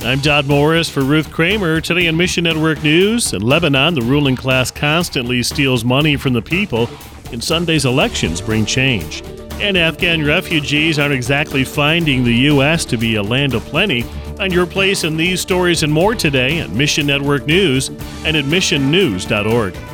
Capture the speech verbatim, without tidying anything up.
I'm Dodd Morris for Ruth Kramer. Today on Mission Network News, in Lebanon, the ruling class constantly steals money from the people, and Sunday's elections bring change. And Afghan refugees aren't exactly finding the U S to be a land of plenty. Find your place in these stories and more today at Mission Network News and at mission news dot org.